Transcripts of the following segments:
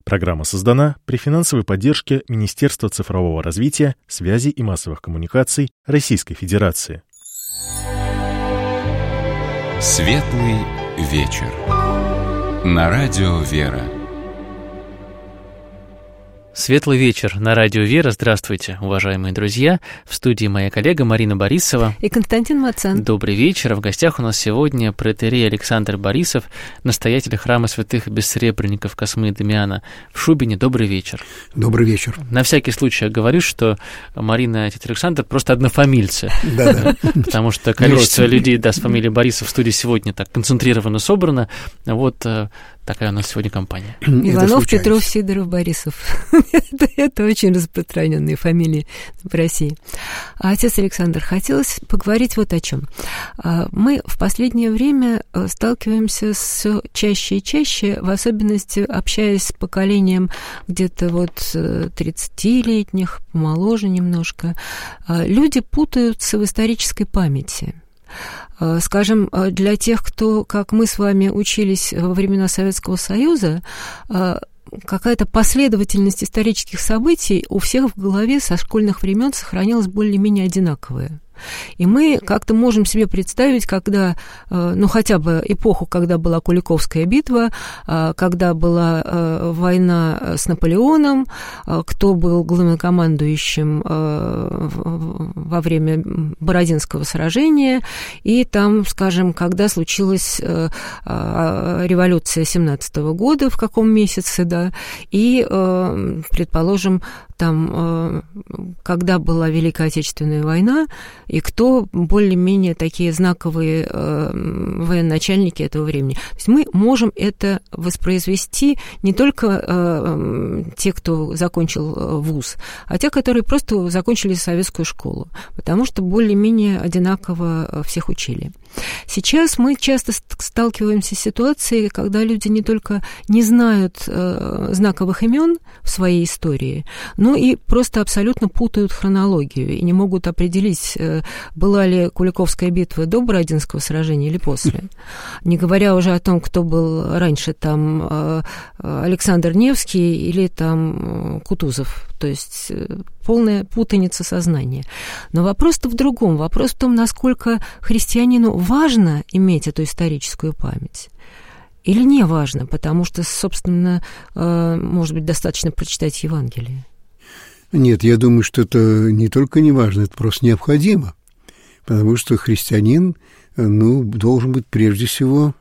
Программа создана при финансовой поддержке Министерства цифрового развития, связи и массовых коммуникаций Российской Федерации. Светлый вечер. На радио «Вера». Светлый вечер на радио «Вера». Здравствуйте, уважаемые друзья. В студии моя коллега Марина Борисова и Константин Мацан. Добрый вечер. В гостях у нас сегодня протоиерей Александр Борисов, настоятель храма святых бессребренников Космы и Дамиана в Шубине. Добрый вечер. Добрый вечер. На всякий случай я говорю, что Марина и отец Александр просто однофамильцы. Да. Потому что количество людей с фамилией Борисов в студии сегодня так концентрированно собрано. Вот такая у нас сегодня компания. Иванов, Петров, Сидоров, Борисов. Это очень распространенные фамилии в России. А отец Александр, хотелось поговорить вот о чем. Мы в последнее время сталкиваемся с чаще и чаще, в особенности общаясь с поколением где-то вот 30-летних, помоложе немножко. Люди путаются в исторической памяти. Скажем, для тех, кто, как мы с вами, учились во времена Советского Союза, какая-то последовательность исторических событий у всех в голове со школьных времен сохранилась более-менее одинаковая. И мы как-то можем себе представить, когда, хотя бы эпоху, когда была Куликовская битва, когда была война с Наполеоном, кто был главнокомандующим во время Бородинского сражения, и там, скажем, когда случилась революция 17-го года, в каком месяце, да, и, предположим, там, когда была Великая Отечественная война, и кто более-менее такие знаковые военачальники этого времени. То есть мы можем это воспроизвести не только те, кто закончил вуз, а те, которые просто закончили советскую школу, потому что более-менее одинаково всех учили. Сейчас мы часто сталкиваемся с ситуацией, когда люди не только не знают знаковых имен в своей истории, но и просто абсолютно путают хронологию и не могут определить, была ли Куликовская битва до Бородинского сражения или после. Не говоря уже о том, кто был раньше, там Александр Невский или там Кутузов. То есть полная путаница сознания. Но вопрос-то в другом. Вопрос в том, насколько христианину важно иметь эту историческую память. Или не важно, потому что, собственно, может быть, достаточно прочитать Евангелие. Нет, я думаю, что это не только не важно, это просто необходимо. Потому что христианин, должен быть прежде всего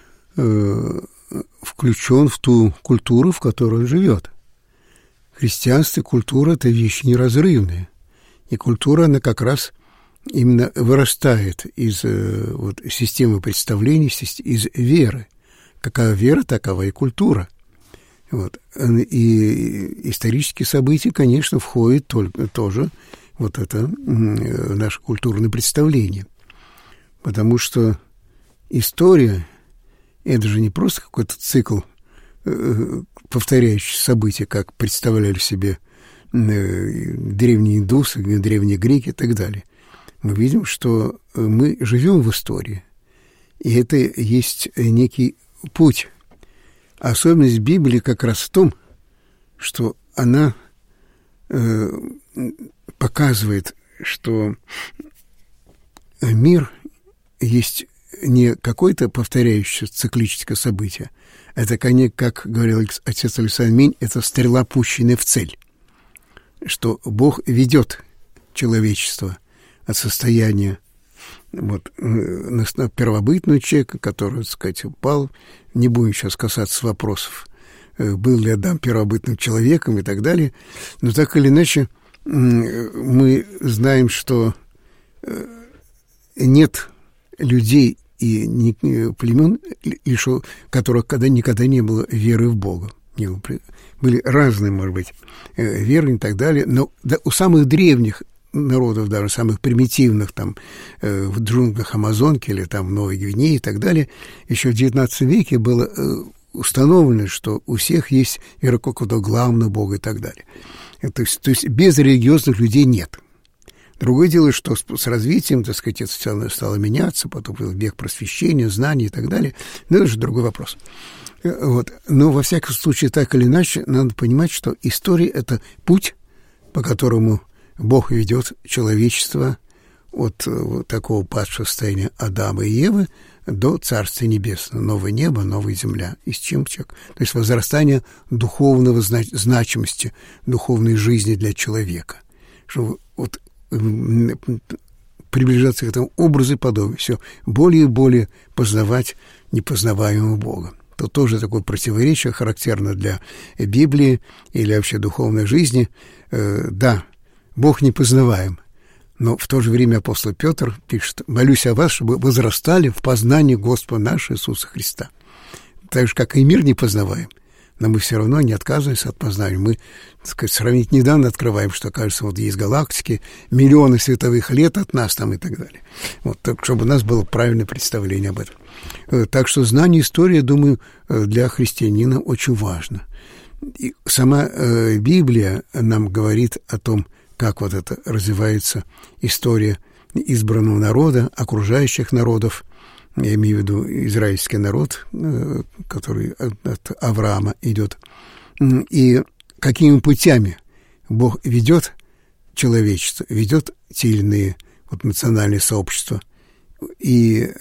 включен в ту культуру, в которой он живет. Христианство и культура – это вещи неразрывные. И культура, она как раз именно вырастает из системы представлений, из веры. Какая вера, такова и культура. И исторические события, конечно, входят тоже это наше культурное представление. Потому что история – это же не просто какой-то цикл повторяющихся события, как представляли себе древние индусы, древние греки и так далее. Мы видим, что мы живем в истории, и это есть некий путь. Особенность Библии как раз в том, что она показывает, что мир есть не какое-то повторяющееся циклическое событие, это, как говорил отец Александр, это стрела, пущенная в цель, что Бог ведет человечество от состояния на первобытного человека, который, так сказать, упал. Не будем сейчас касаться вопросов, был ли Адам первобытным человеком и так далее, но так или иначе мы знаем, что нет людей и племен, у которых никогда не было веры в Бога. Были разные, может быть, веры и так далее, но у самых древних народов, даже самых примитивных, там, в джунглях Амазонки или там в Новой Гвинее и так далее, еще в XIX веке было установлено, что у всех есть вера какого-то главного Бога и так далее. То есть без религиозных людей нет. Другое дело, что с развитием, так сказать, это все стало меняться, потом был век просвещения, знаний и так далее. Но это же другой вопрос. Вот. Но, во всяком случае, так или иначе, надо понимать, что история — это путь, по которому Бог ведет человечество от вот такого падшего состояния Адама и Евы до Царствия Небесного, новое небо, новая земля. И с чем человек? То есть возрастание духовного значимости, духовной жизни для человека. Что вот приближаться к этому образу и подобию, все более и более познавать непознаваемого Бога. Это тоже такое противоречие, характерно для Библии или вообще духовной жизни. Да, Бог непознаваем, но в то же время апостол Петр пишет: «Молюсь о вас, чтобы возрастали в познании Господа нашего Иисуса Христа». Так же, как и мир непознаваем, но мы все равно не отказываемся от познания. Мы, так сказать, сравнить недавно открываем, что, кажется, вот есть галактики, миллионы световых лет от нас там и так далее. Вот, так, чтобы у нас было правильное представление об этом. Так что знание истории, думаю, для христианина очень важно. И сама Библия нам говорит о том, как вот это развивается история избранного народа, окружающих народов. Я имею в виду израильский народ, который от Авраама идет. И какими путями Бог ведет человечество, ведет те или иные вот национальные сообщества, и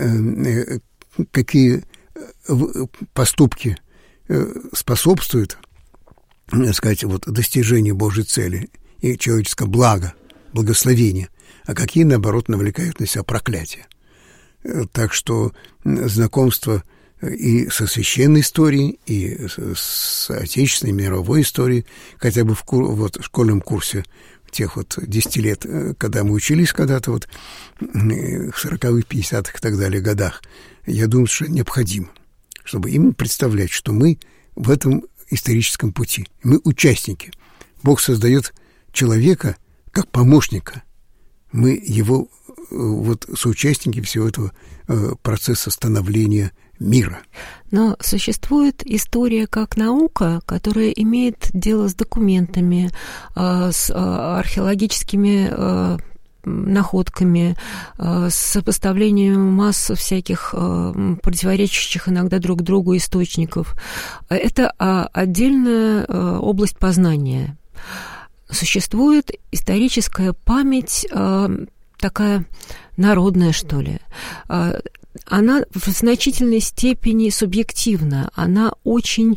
какие поступки способствуют, так сказать, вот, достижению Божьей цели и человеческого блага, благословения, а какие, наоборот, навлекают на себя проклятие. Так что знакомство и со священной историей, и с отечественной мировой историей, хотя бы в школьном курсе тех вот 10 лет, когда мы учились когда-то вот в 40-х, 50-х и так далее годах, я думаю, что необходимо, чтобы именно представлять, что мы в этом историческом пути, мы участники. Бог создает человека как помощника. Мы его вот соучастники всего этого процесса становления мира. Но существует история как наука, которая имеет дело с документами, с археологическими находками, с сопоставлением масс всяких противоречащих иногда друг другу источников. Это отдельная область познания. Существует историческая память, такая народная, что ли. Она в значительной степени субъективна, она очень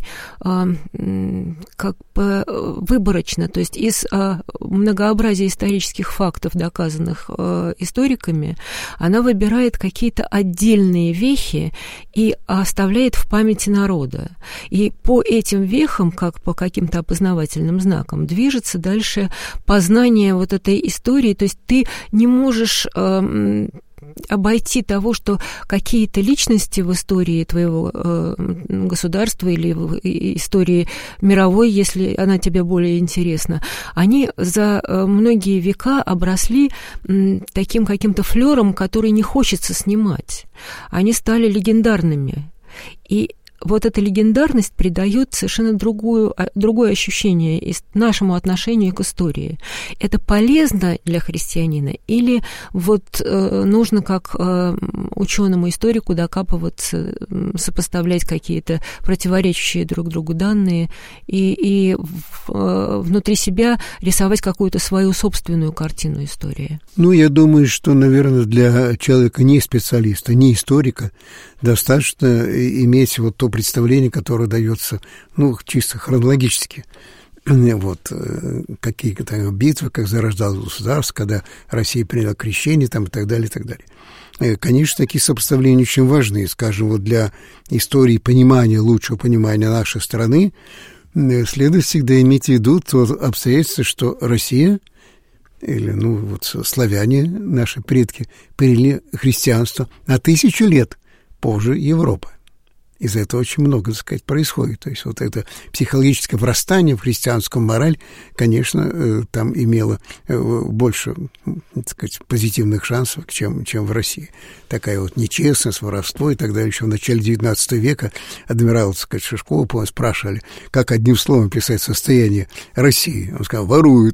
как бы выборочна, то есть из многообразия исторических фактов, доказанных историками, она выбирает какие-то отдельные вехи и оставляет в памяти народа. И по этим вехам, как по каким-то опознавательным знакам, движется дальше познание вот этой истории, то есть ты не можешь обойти того, что какие-то личности в истории твоего государства или в истории мировой, если она тебе более интересна, они за многие века обросли таким каким-то флером, который не хочется снимать. Они стали легендарными. И вот эта легендарность придает совершенно другое ощущение нашему отношению к истории. Это полезно для христианина или вот нужно как ученому-историку докапываться, сопоставлять какие-то противоречащие друг другу данные и внутри себя рисовать какую-то свою собственную картину истории? Ну, я думаю, что, наверное, для человека не специалиста, не историка, достаточно иметь вот то представление, которое дается, ну, чисто хронологически. Вот, какие-то там битвы, как зарождалось государство, когда Россия приняла крещение, там, и так далее, и так далее. Конечно, такие сопоставления очень важны. Скажем, вот для истории понимания, лучшего понимания нашей страны, следует всегда иметь в виду то обстоятельство, что Россия, или, ну, вот славяне, наши предки, приняли христианство на 1000 лет позже Европы. Из-за этого очень много, так сказать, происходит. То есть вот это психологическое врастание в христианскую мораль, конечно, там имело больше, так сказать, позитивных шансов, чем в России. Такая вот нечестность, воровство и так далее. Еще в начале XIX века адмирал, так сказать, Шишкова, по-моему, спрашивали, как одним словом писать состояние России. Он сказал: воруют.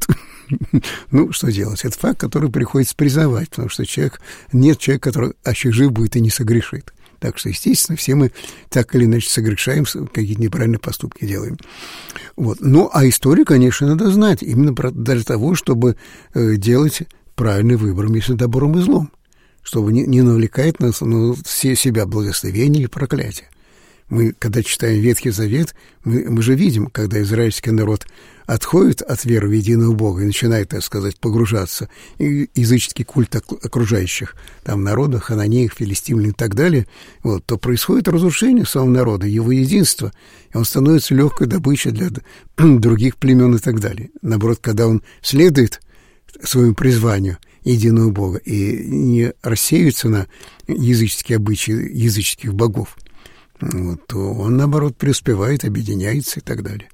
Ну, что делать? Это факт, который приходится признавать, потому что нет человека, который еще жив будет и не согрешит. Так что, естественно, все мы так или иначе согрешаем, какие-то неправильные поступки делаем. Вот. Ну, а историю, конечно, надо знать, именно для того, чтобы делать правильный выбор между добром и злом, чтобы не навлекать на себя благословение или проклятие. Мы, когда читаем Ветхий Завет, мы же видим, когда израильский народ отходит от веры в единого Бога и начинает, так сказать, погружаться в языческий культ окружающих там народов, хананеев, филистимлян и так далее, вот, то происходит разрушение самого народа, его единства, и он становится легкой добычей для других племен и так далее. Наоборот, когда он следует своему призванию единого Бога и не рассеивается на языческие обычаи языческих богов, вот, то он, наоборот, преуспевает, объединяется и так далее.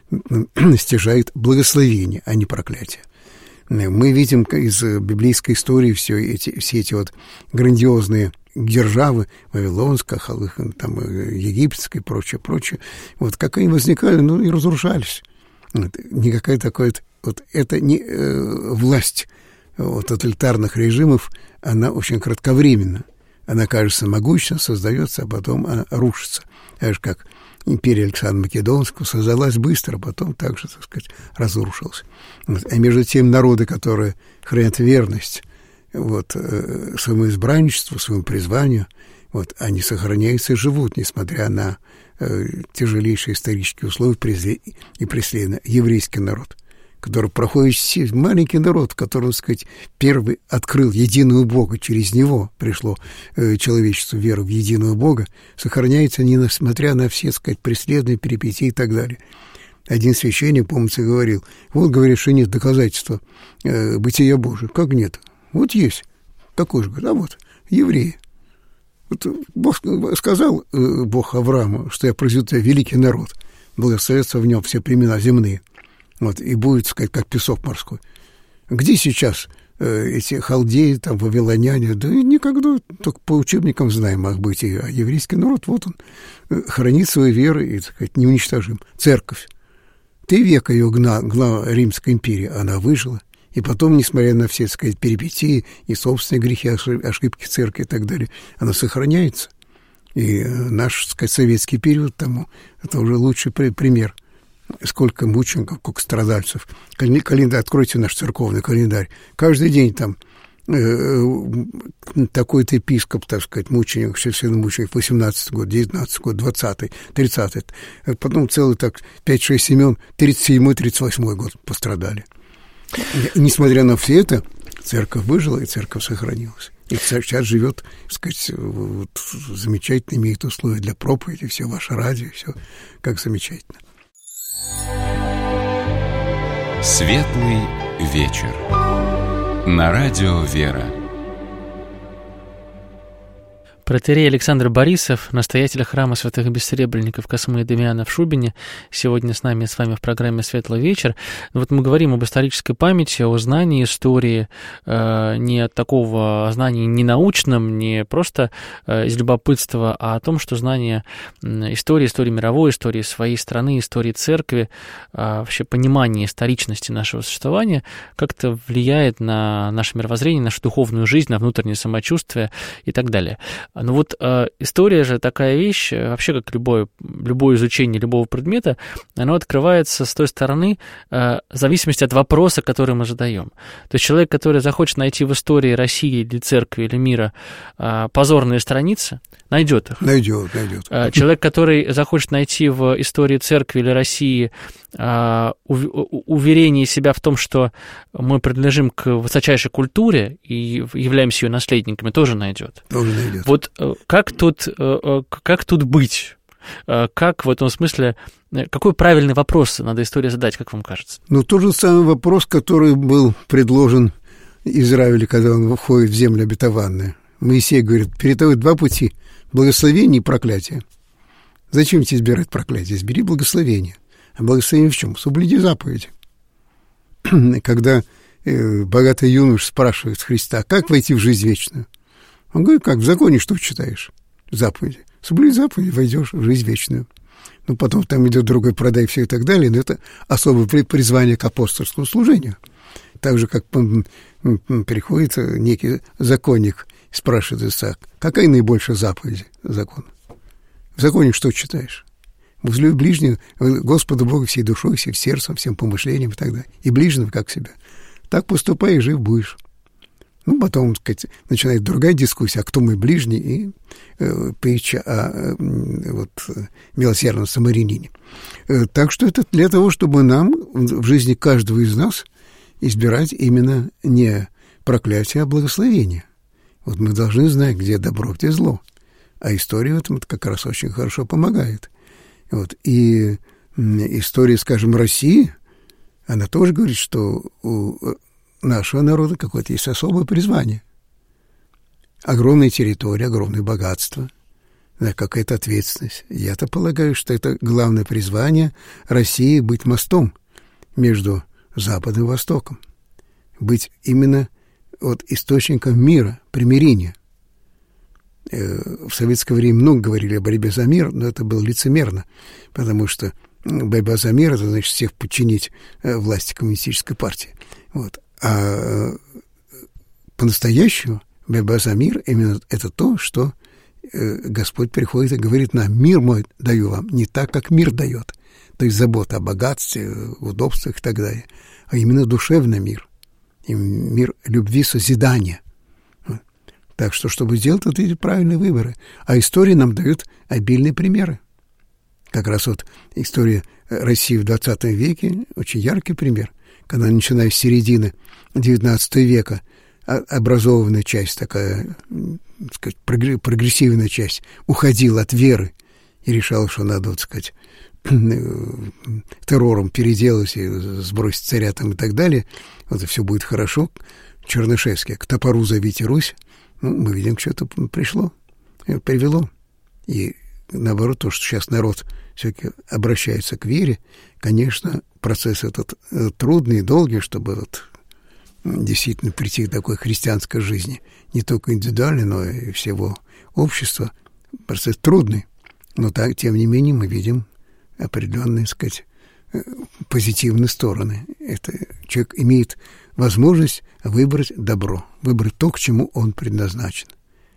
Стяжает благословение, а не проклятие. Мы видим из библейской истории все эти вот грандиозные державы, Вавилонская, там, египетская и прочее, вот как они возникали, и разрушались. Вот, никакая такая вот это не власть вот, тоталитарных режимов, она очень кратковременна. Она, кажется, могущественно создается, а потом она рушится. Так же, как империя Александра Македонского создалась быстро, а потом также, так сказать, разрушилась. Вот. А между тем народы, которые хранят верность вот, своему избранничеству, своему призванию, вот, они сохраняются и живут, несмотря на тяжелейшие исторические условия и преследования. Еврейский народ, который проходит маленький народ, который, так сказать, первый открыл единого Бога, через него пришло человечество веру в единого Бога, сохраняется, несмотря на все, так сказать, преследования, перипетии и так далее. Один священник, помнится, говорил, вот, говорит, что нет доказательства бытия Божия. Как нет? Вот есть. Какой же? А вот, евреи. Вот Бог сказал, Бог Аврааму, что я произведу тебя великий народ, благословятся в нем все племена земные. Вот, и будет, так сказать, как песок морской. Где сейчас эти халдеи, там, вавилоняне? Да никогда, только по учебникам знаем их бытие. А еврейский народ, вот он, хранит свою веру и, так сказать, неуничтожим. Церковь. 3 века ее гнала Римская империя, она выжила. И потом, несмотря на все, так сказать, перипетии и собственные грехи, ошибки церкви и так далее, она сохраняется. И наш, так сказать, советский период тому, это уже лучший пример. Сколько мучеников, сколько страдальцев. Календарь, откройте наш церковный календарь. Каждый день там такой-то епископ, так сказать, мученик, священномученик, 18-й год, 19-й год, 20-й, 30-й. Потом целый так 5-6 Семен, 37-й, 38-й год пострадали. И, несмотря на все это, церковь выжила, и церковь сохранилась. И сейчас живет, так сказать, вот, замечательно, имеет условия для проповеди, все ваше радио, все как замечательно. Светлый вечер. На радио «Вера». Протоиерей Александр Борисов, настоятель храма святых бессеребренников Космы и Дамиана в Шубине, сегодня с вами в программе «Светлый вечер». Вот мы говорим об исторической памяти, о знании истории, не такого знания не научном, не просто из любопытства, а о том, что знание истории мировой, истории своей страны, истории церкви, вообще понимание историчности нашего существования как-то влияет на наше мировоззрение, нашу духовную жизнь, на внутреннее самочувствие и так далее. Но вот история же такая вещь, вообще как любое изучение любого предмета, оно открывается с той стороны, в зависимости от вопроса, который мы задаем. То есть человек, который захочет найти в истории России или церкви или мира позорные страницы, найдет их. Найдет. Человек, который захочет найти в истории церкви или России уверение себя в том, что мы принадлежим к высочайшей культуре и являемся ее наследниками, тоже найдет. Вот как тут быть? Как в этом смысле, какой правильный вопрос надо истории задать, как вам кажется? Тот же самый вопрос, который был предложен Израилю, когда он входит в землю обетованную. Моисей говорит, перед тобой 2 пути – благословение и проклятие. Зачем тебе избирать проклятие? Избери благословение. А благословение в чем? Соблюди заповеди. Когда богатый юнош спрашивает Христа, как войти в жизнь вечную? Он говорит, как, в законе что читаешь? Заповеди. Соблюди заповеди, войдешь в жизнь вечную. Потом там идет другой, продай все и так далее, но это особое призвание к апостольскому служению. Так же, как приходит некий законник, спрашивает Исаак, какая наибольшая заповедь закона? В законе что читаешь? Возлюби ближнего, Господа Бога всей душой, всем сердцем, всем помышлением и так далее. И ближнего, как себя. Так поступай, и жив будешь. Ну, потом, так сказать, начинает другая дискуссия, а кто мой ближний, и притча о милосердном самарянине. Так что это для того, чтобы нам в жизни каждого из нас избирать именно не проклятие, а благословение. Вот мы должны знать, где добро, где зло. А история в этом как раз очень хорошо помогает. Вот. И история, скажем, России, она тоже говорит, что у нашего народа какое-то есть особое призвание. Огромная территория, огромное богатство, да, какая-то ответственность. Я-то полагаю, что это главное призвание России — быть мостом между Западом и Востоком. Быть именно источником мира, примирения. В советское время много говорили о борьбе за мир, но это было лицемерно, потому что борьба за мир — это значит всех подчинить власти коммунистической партии. Вот. А по-настоящему борьба за мир именно это то, что Господь приходит и говорит нам: мир мой даю вам не так, как мир дает. То есть забота о богатстве, удобствах и так далее, а именно душевный мир. И мир любви, созидания. Так что, чтобы сделать эти правильные выборы. А история нам дает обильные примеры. Как раз история России в 20 веке очень яркий пример. Когда, начиная с середины XIX века, образованная часть, такая, так сказать, прогрессивная часть, уходила от веры и решала, что надо, так сказать, террором переделать и сбросить царя там и так далее. Вот и все будет хорошо. Чернышевский: к топору зовите Русь. Мы видим, к чему-то пришло, привело. И наоборот, то, что сейчас народ все-таки обращается к вере, конечно, процесс этот трудный и долгий, чтобы действительно прийти к такой христианской жизни, не только индивидуальной, но и всего общества. Процесс трудный, но так, тем не менее, мы видим определенные, так сказать, позитивные стороны. Это человек имеет возможность выбрать добро, выбрать то, к чему он предназначен.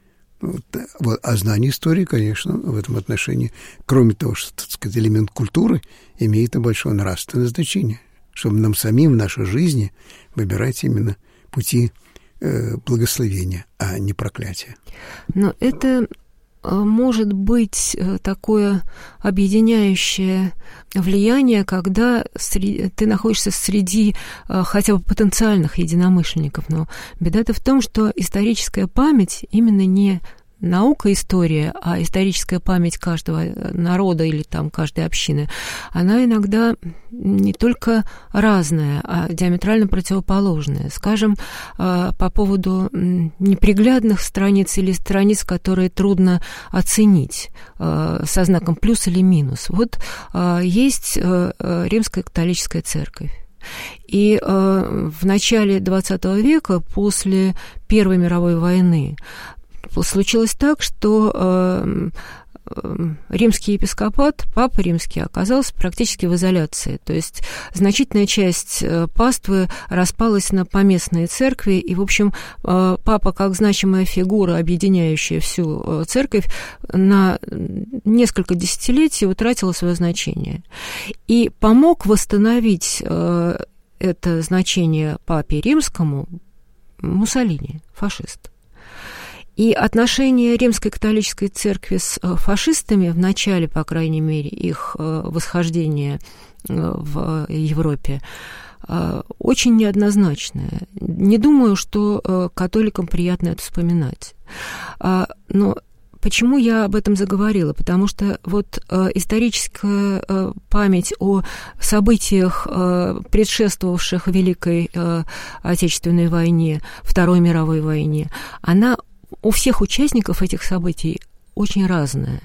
А знание истории, конечно, в этом отношении, кроме того, что, так сказать, элемент культуры, имеет и большое нравственное значение, чтобы нам самим в нашей жизни выбирать именно пути благословения, а не проклятия. Но это может быть такое объединяющее влияние, когда ты находишься среди хотя бы потенциальных единомышленников. Но беда-то в том, что историческая память именно не наука, история, а историческая память каждого народа или там каждой общины, она иногда не только разная, а диаметрально противоположная. Скажем, по поводу неприглядных страниц или страниц, которые трудно оценить со знаком плюс или минус. Вот есть Римская католическая церковь. И в начале XX века, после Первой мировой войны, случилось так, что римский епископат, Папа Римский, оказался практически в изоляции. То есть значительная часть паствы распалась на поместные церкви, и, в общем, Папа, как значимая фигура, объединяющая всю церковь, на несколько десятилетий утратила свое значение. И помог восстановить это значение Папе Римскому Муссолини, фашист. И отношения Римской католической церкви с фашистами в начале, по крайней мере, их восхождения в Европе очень неоднозначное. Не думаю, что католикам приятно это вспоминать. Но почему я об этом заговорила? Потому что вот историческая память о событиях, предшествовавших Великой Отечественной войне, Второй мировой войне, она у всех участников этих событий очень разная.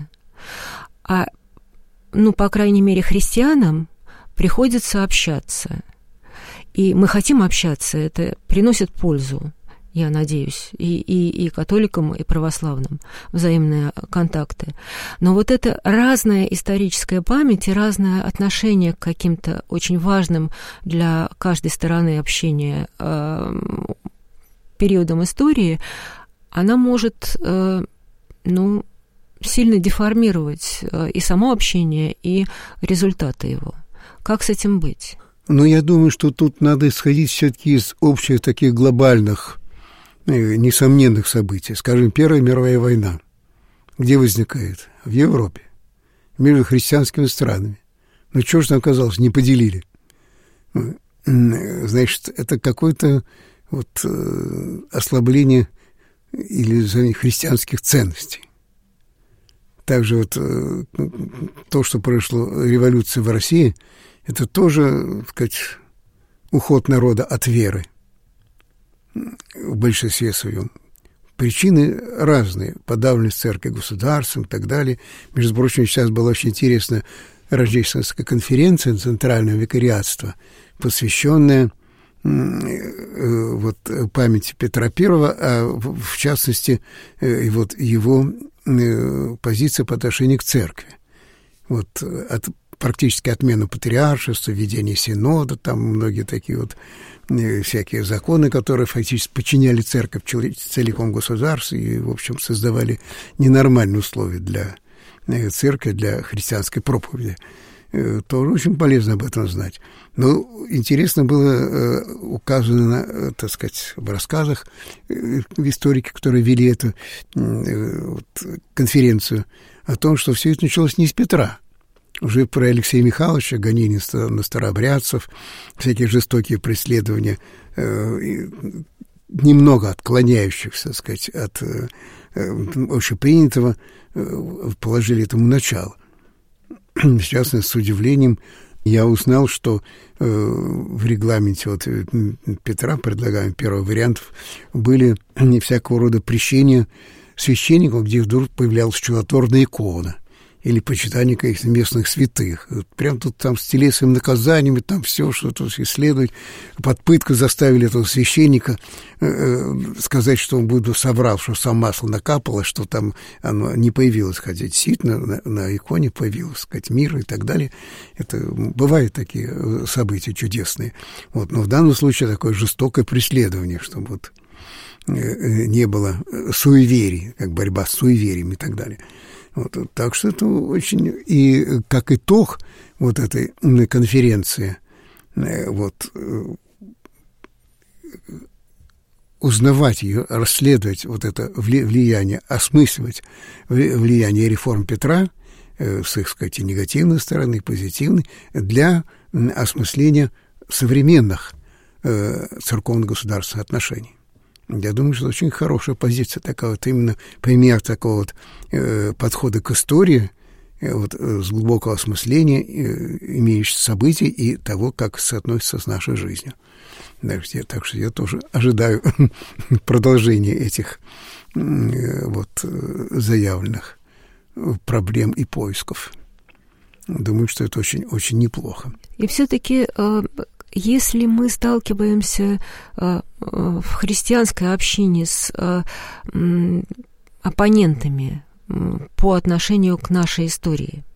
По крайней мере, христианам приходится общаться. И мы хотим общаться, это приносит пользу. я надеюсь, и католикам, и православным, взаимные контакты. Но вот это разная историческая память и разное отношение к каким-то очень важным для каждой стороны общения периодам истории, она может, сильно деформировать и само общение, и результаты его. Как с этим быть? Я думаю, что тут надо исходить все-таки из общих таких глобальных, несомненных событий. Скажем, Первая мировая война. Где возникает? В Европе. Между христианскими странами. Что же там оказалось? Не поделили. Значит, это какое-то ослабление или христианских ценностей. Также то, что произошло, революция в России, это тоже, так сказать, уход народа от веры в большинстве своем. Причины разные. Подавленность церкви государством и так далее. Между прочим, сейчас была очень интересная рождественская конференция Центрального викариатства, посвященная памяти Петра I, а в частности, его позиция по отношению к церкви. Практически отмена патриаршества, введение синода, там многие такие всякие законы, которые фактически подчиняли церковь целиком государству и, в общем, создавали ненормальные условия для церкви, для христианской проповеди. Тоже очень полезно об этом знать. Но интересно было указано, так сказать, в рассказах историки, которые вели эту конференцию, о том, что все это началось не с Петра. Уже про Алексея Михайловича, гонения на старообрядцев, всякие жестокие преследования, немного отклоняющихся, так сказать, от общепринятого, положили этому начало. Сейчас, с удивлением, я узнал, что в регламенте Петра, предлагаем первый вариант, были всякого рода прещения священников, где вдруг появлялась чудотворная икона или почитание каких-то местных святых. Прям тут там с телесными наказаниями, там все, что-то исследовать. Под пытку заставили этого священника сказать, что он будет соврал, что сам масло накапало, что там оно не появилось, хотя действительно на иконе появилось, сказать, мир и так далее. Это бывают такие события чудесные. Но в данном случае такое жестокое преследование, чтобы не было суеверий, как борьба с суевериями и так далее. Так что это очень... И как итог этой конференции, узнавать ее, расследовать это влияние, осмысливать влияние реформ Петра с их, сказать, и негативной стороны, и позитивной, для осмысления современных церковно-государственных отношений. Я думаю, что очень хорошая позиция такая, именно пример такого подхода к истории, с глубокого осмысления имеющих событий и того, как соотносится с нашей жизнью. Так что я тоже ожидаю продолжения этих заявленных проблем и поисков. Думаю, что это очень, очень неплохо. И все-таки... Если мы сталкиваемся в христианской общине с оппонентами по отношению к нашей истории,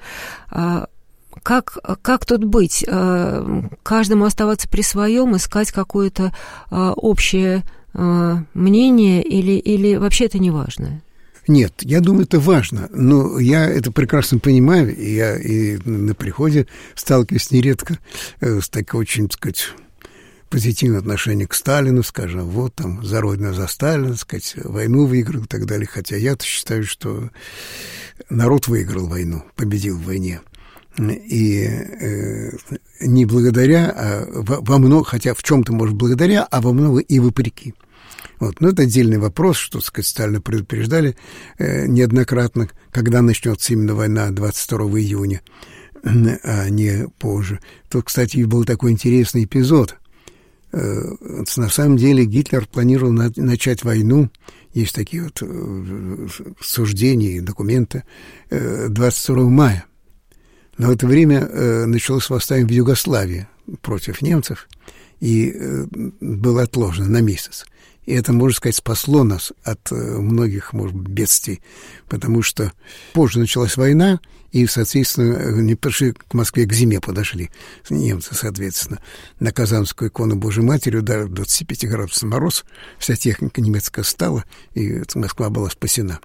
как тут быть? Каждому оставаться при своем, искать какое-то общее мнение или вообще это не важно? Нет, я думаю, это важно, но я это прекрасно понимаю, и я и на приходе сталкиваюсь нередко с такой очень, так сказать, позитивным отношением к Сталину, скажем, там, за Родину, за Сталина, так сказать, войну выиграл и так далее, хотя я-то считаю, что народ выиграл войну, победил в войне, и не благодаря, а во много, хотя в чем-то, может, благодаря, а во много и вопреки. Но это отдельный вопрос, что, так сказать, Сталина предупреждали неоднократно, когда начнется именно война 22 июня, а не позже. Тут, кстати, был такой интересный эпизод. На самом деле Гитлер планировал начать войну, есть такие суждения и документы, 22 мая. Но в это время началось восстание в Югославии против немцев, и было отложено на месяц. И это, можно сказать, спасло нас от многих, может быть, бедствий, потому что позже началась война, и, соответственно, не пришли к Москве, к зиме подошли немцы, соответственно. На Казанскую икону Божьей Матери ударил 25-градусный мороз, вся техника немецкая стала, и Москва была спасена.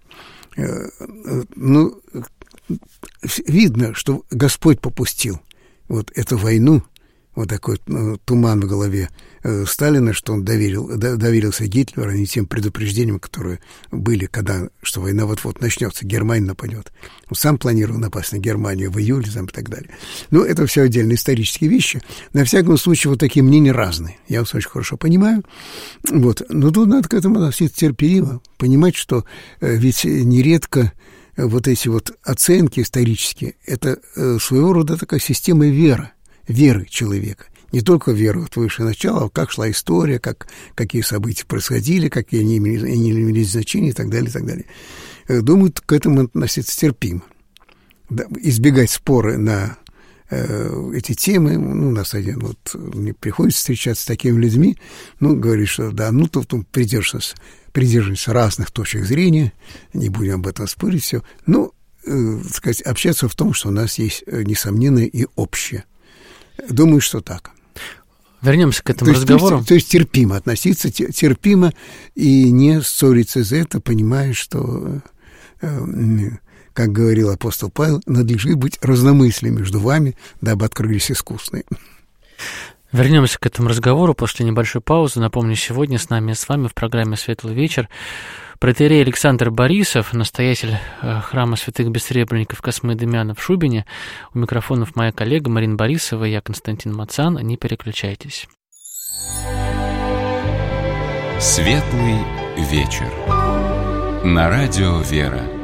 Ну, видно, что Господь попустил вот эту войну, вот такой туман в голове Сталина, что он доверился Гитлеру, а не тем предупреждениям, которые были, что война вот-вот начнется, Германия нападет. Он сам планировал напасть на Германию в июле и так далее. Ну, это все отдельные исторические вещи. На всяком случае, вот такие мнения разные. Я вас очень хорошо понимаю. Вот. Но тут надо к этому относиться терпеливо, понимать, что ведь нередко вот эти вот оценки исторические, это своего рода такая система веры человека. Не только веру в высшее начало, а как шла история, какие события происходили, какие они имели значение и так далее, и так далее. Думаю, к этому относиться терпимо. Да, избегать споры на эти темы. Ну, у нас мне приходится встречаться с такими людьми, говорит, что да, тут придерживаемся разных точек зрения, не будем об этом спорить, все. Сказать, общаться в том, что у нас есть несомненное и общее. Думаю, что так. Вернемся к этому разговору. То есть терпимо относиться, терпимо и не ссориться за это, понимая, что, как говорил апостол Павел, надлежит быть разномыслием между вами, дабы открылись искусные. Вернемся к этому разговору после небольшой паузы. Напомню, сегодня с вами в программе «Светлый вечер» протоиерей Александр Борисов, настоятель храма святых бессребренников Космы и Дамиана в Шубине. У микрофонов моя коллега Марина Борисова, я Константин Мацан. Не переключайтесь. «Светлый вечер» на радио «Вера».